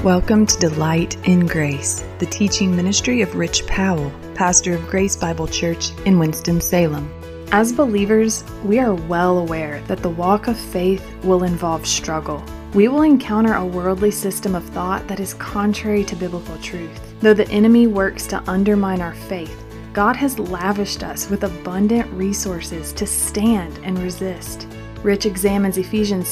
Welcome to Delight in Grace, the teaching ministry of Rich Powell, pastor of Grace Bible Church in Winston-Salem. As believers, we are well aware that the walk of faith will involve struggle. We will encounter a worldly system of thought that is contrary to biblical truth. Though the enemy works to undermine our faith, God has lavished us with abundant resources to stand and resist. Rich examines Ephesians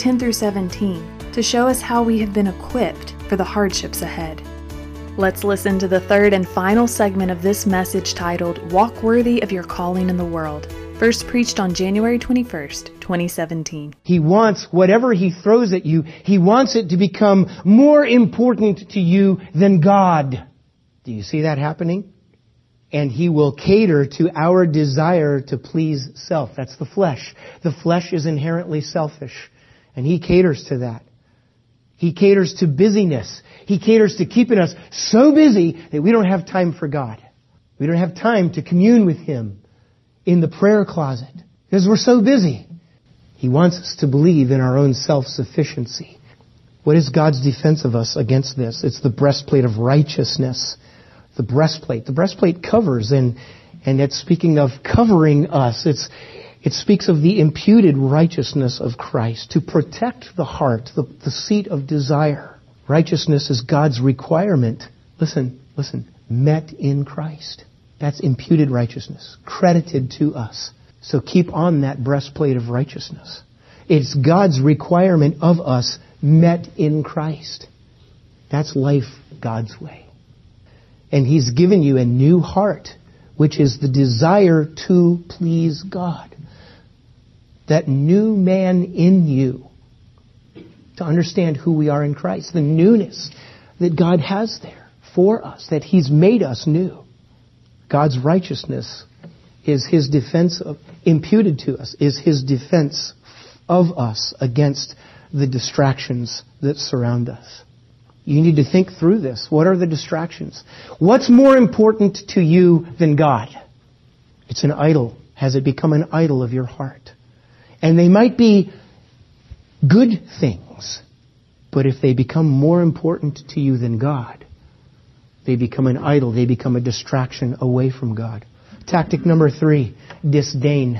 6:10-17 to show us how we have been equipped for the hardships ahead. Let's listen to the third and final segment of this message titled, Walk Worthy of Your Calling in the World, first preached on January 21st, 2017. He wants whatever He throws at you, He wants it to become more important to you than God. Do you see that happening? And He will cater to our desire to please self. That's the flesh. The flesh is inherently selfish, and He caters to that. He caters to busyness. He caters to keeping us so busy that we don't have time for God. We don't have time to commune with Him in the prayer closet because we're so busy. He wants us to believe in our own self-sufficiency. What is God's defense of us against this? It's the breastplate of righteousness. The breastplate. The breastplate covers, and it's speaking of covering us. It speaks of the imputed righteousness of Christ to protect the heart, the seat of desire. Righteousness is God's requirement. Listen, met in Christ. That's imputed righteousness, credited to us. So keep on that breastplate of righteousness. It's God's requirement of us, met in Christ. That's life God's way. And He's given you a new heart, which is the desire to please God. That new man in you, to understand who we are in Christ, the newness that God has there for us, that He's made us new. God's righteousness is His defense imputed to us, is His defense of us against the distractions that surround us. You need to think through this. What are the distractions? What's more important to you than God? It's an idol. Has it become an idol of your heart? And they might be good things, but if they become more important to you than God, they become an idol. They become a distraction away from God. Tactic number 3, disdain.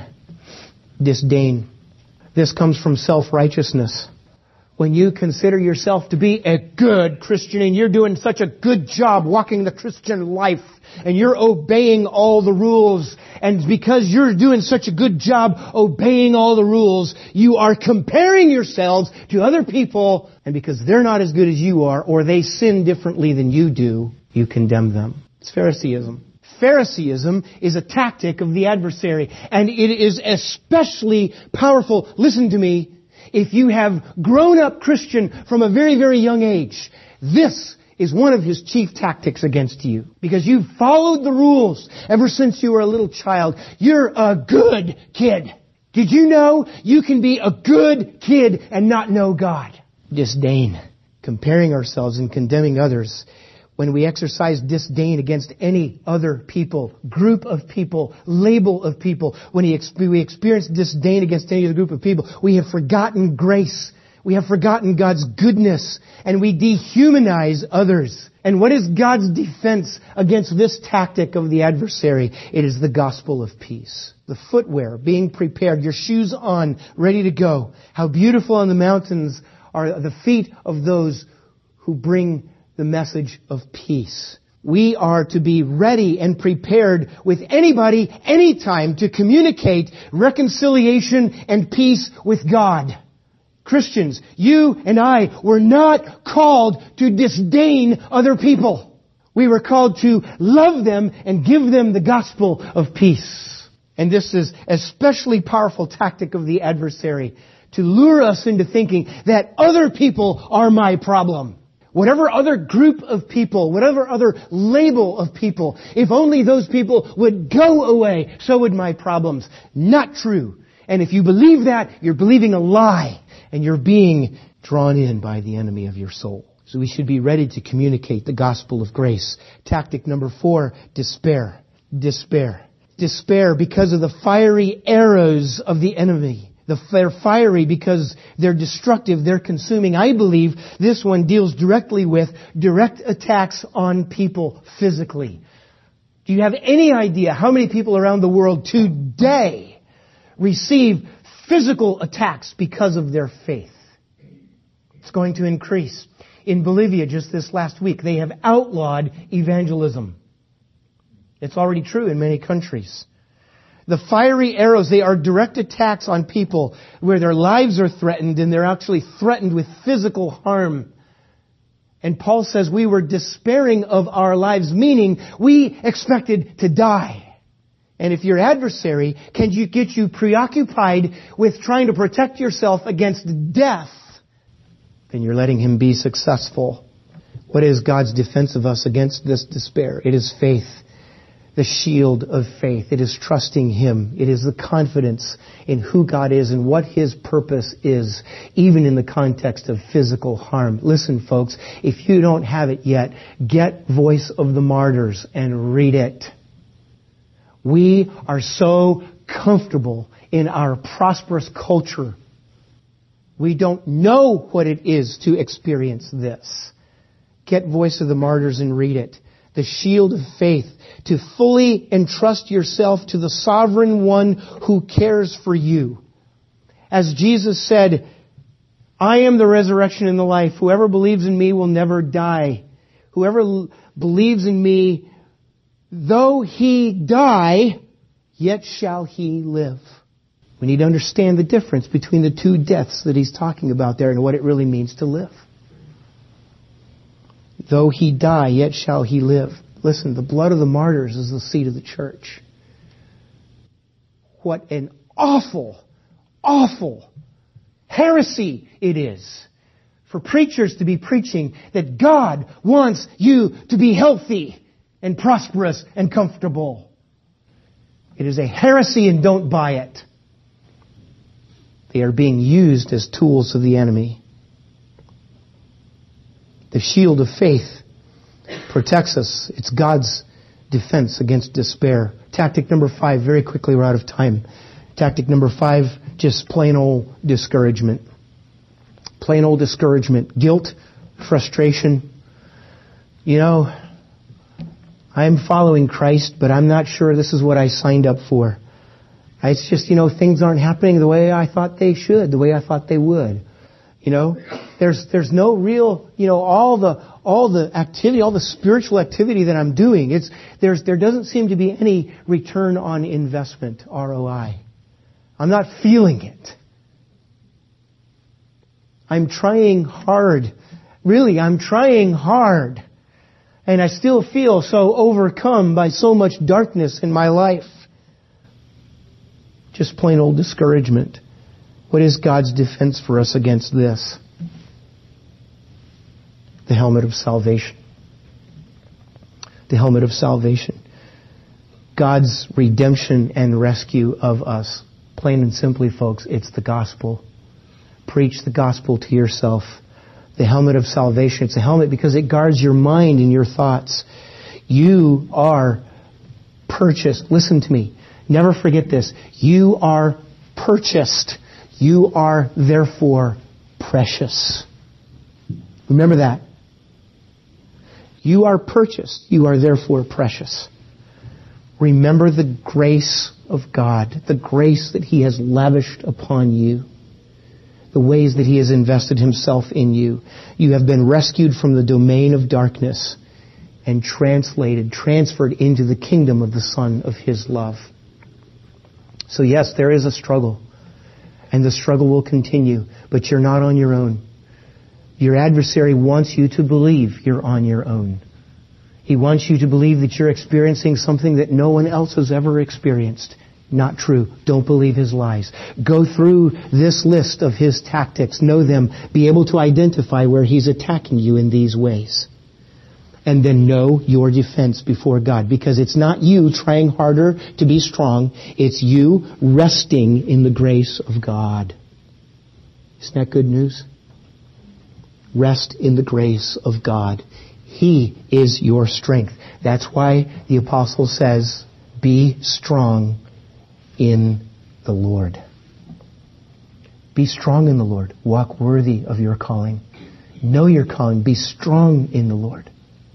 Disdain. This comes from self-righteousness. When you consider yourself to be a good Christian and you're doing such a good job walking the Christian life and you're obeying all the rules, and because you're doing such a good job obeying all the rules, you are comparing yourselves to other people, and because they're not as good as you are or they sin differently than you do, you condemn them. It's Phariseeism. Phariseeism is a tactic of the adversary, and it is especially powerful. Listen to me. If you have grown up Christian from a very, very young age, this is one of his chief tactics against you. Because you've followed the rules ever since you were a little child. You're a good kid. Did you know you can be a good kid and not know God? Disdain. Comparing ourselves and condemning others. When we exercise disdain against any other people, group of people, label of people, when we experience disdain against any other group of people, we have forgotten grace. We have forgotten God's goodness, and we dehumanize others. And what is God's defense against this tactic of the adversary? It is the gospel of peace. The footwear, being prepared, your shoes on, ready to go. How beautiful on the mountains are the feet of those who bring the message of peace. We are to be ready and prepared with anybody, anytime, to communicate reconciliation and peace with God. Christians, you and I were not called to disdain other people. We were called to love them and give them the gospel of peace. And this is an especially powerful tactic of the adversary, to lure us into thinking that other people are my problem. Whatever other group of people, whatever other label of people, if only those people would go away, so would my problems. Not true. And if you believe that, you're believing a lie, and you're being drawn in by the enemy of your soul. So we should be ready to communicate the gospel of grace. Tactic number 4, despair. Despair. Despair because of the fiery arrows of the enemy. They're fiery because they're destructive, they're consuming. I believe this one deals directly with direct attacks on people physically. Do you have any idea how many people around the world today receive physical attacks because of their faith? It's going to increase. In Bolivia, just this last week, they have outlawed evangelism. It's already true in many countries. The fiery arrows, they are direct attacks on people where their lives are threatened, and they're actually threatened with physical harm. And Paul says we were despairing of our lives, meaning we expected to die. And if your adversary can get you preoccupied with trying to protect yourself against death, then you're letting him be successful. What is God's defense of us against this despair? It is faith. The shield of faith. It is trusting Him. It is the confidence in who God is and what His purpose is, even in the context of physical harm. Listen, folks, if you don't have it yet, get Voice of the Martyrs and read it. We are so comfortable in our prosperous culture. We don't know what it is to experience this. Get Voice of the Martyrs and read it. The shield of faith, to fully entrust yourself to the sovereign one who cares for you. As Jesus said, I am the resurrection and the life. Whoever believes in me will never die. Whoever believes in me, though he die, yet shall he live. We need to understand the difference between the two deaths that he's talking about there and what it really means to live. Though he die, yet shall he live. Listen, the blood of the martyrs is the seed of the church. What an awful, awful heresy it is for preachers to be preaching that God wants you to be healthy and prosperous and comfortable. It is a heresy, and don't buy it. They are being used as tools of the enemy. The shield of faith protects us. It's God's defense against despair. Tactic number 5, very quickly, we're out of time. Tactic number 5, just plain old discouragement. Plain old discouragement. Guilt, frustration. You know, I'm following Christ, but I'm not sure this is what I signed up for. It's just, things aren't happening the way I thought they should, the way I thought they would. There's no real, all the activity, all the spiritual activity that I'm doing. There doesn't seem to be any return on investment, ROI. I'm not feeling it. I'm trying hard. Really, I'm trying hard. And I still feel so overcome by so much darkness in my life. Just plain old discouragement. What is God's defense for us against this? The helmet of salvation. The helmet of salvation. God's redemption and rescue of us. Plain and simply, folks, it's the gospel. Preach the gospel to yourself. The helmet of salvation. It's a helmet because it guards your mind and your thoughts. You are purchased. Listen to me. Never forget this. You are purchased. You are therefore precious. Remember that. You are purchased. You are therefore precious. Remember the grace of God, the grace that He has lavished upon you, the ways that He has invested Himself in you. You have been rescued from the domain of darkness and transferred into the kingdom of the Son of His love. So yes, there is a struggle. And the struggle will continue. But you're not on your own. Your adversary wants you to believe you're on your own. He wants you to believe that you're experiencing something that no one else has ever experienced. Not true. Don't believe his lies. Go through this list of his tactics. Know them. Be able to identify where he's attacking you in these ways. And then know your defense before God. Because it's not you trying harder to be strong. It's you resting in the grace of God. Isn't that good news? Rest in the grace of God. He is your strength. That's why the apostle says, be strong in the Lord. Be strong in the Lord. Walk worthy of your calling. Know your calling. Be strong in the Lord.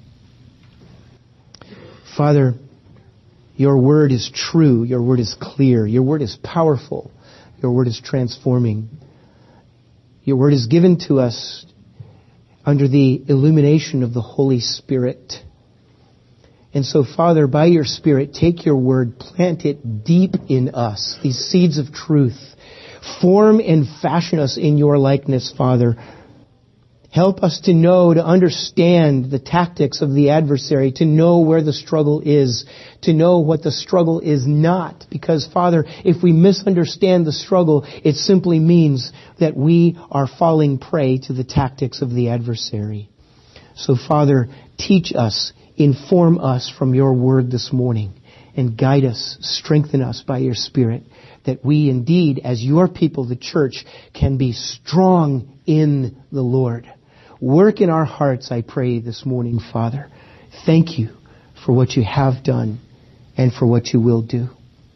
Father, your word is true. Your word is clear. Your word is powerful. Your word is transforming. Your word is given to us under the illumination of the Holy Spirit. And so, Father, by your Spirit, take your word, plant it deep in us, these seeds of truth. Form and fashion us in your likeness, Father. Help us to know, to understand the tactics of the adversary, to know where the struggle is, to know what the struggle is not. Because, Father, if we misunderstand the struggle, it simply means that we are falling prey to the tactics of the adversary. So, Father, teach us, inform us from your word this morning, and guide us, strengthen us by your Spirit, that we indeed, as your people, the church, can be strong in the Lord. Work in our hearts, I pray, this morning, Father. Thank you for what you have done and for what you will do.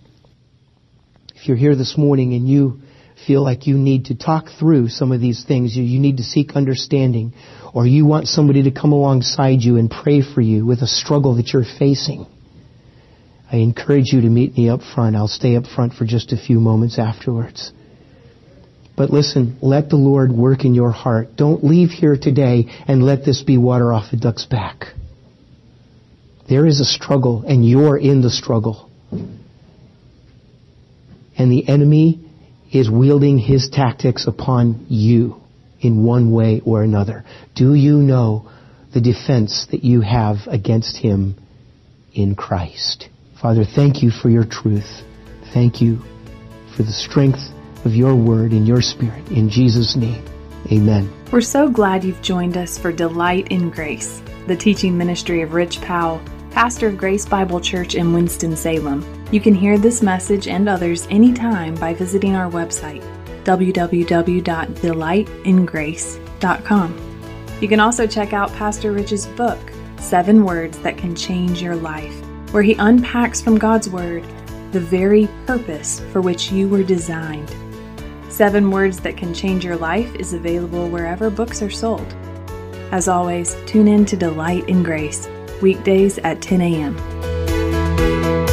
If you're here this morning and you feel like you need to talk through some of these things, you need to seek understanding, or you want somebody to come alongside you and pray for you with a struggle that you're facing, I encourage you to meet me up front. I'll stay up front for just a few moments afterwards. But listen, let the Lord work in your heart. Don't leave here today and let this be water off a duck's back. There is a struggle, and you're in the struggle. And the enemy is wielding his tactics upon you in one way or another. Do you know the defense that you have against him in Christ? Father, thank you for your truth. Thank you for the strength of your word and your Spirit. In Jesus' name, amen. We're so glad you've joined us for Delight in Grace, the teaching ministry of Rich Powell, pastor of Grace Bible Church in Winston-Salem. You can hear this message and others anytime by visiting our website, www.delightingrace.com. You can also check out Pastor Rich's book, 7 Words That Can Change Your Life, where he unpacks from God's Word the very purpose for which you were designed. 7 Words That Can Change Your Life is available wherever books are sold. As always, tune in to Delight in Grace, weekdays at 10 a.m.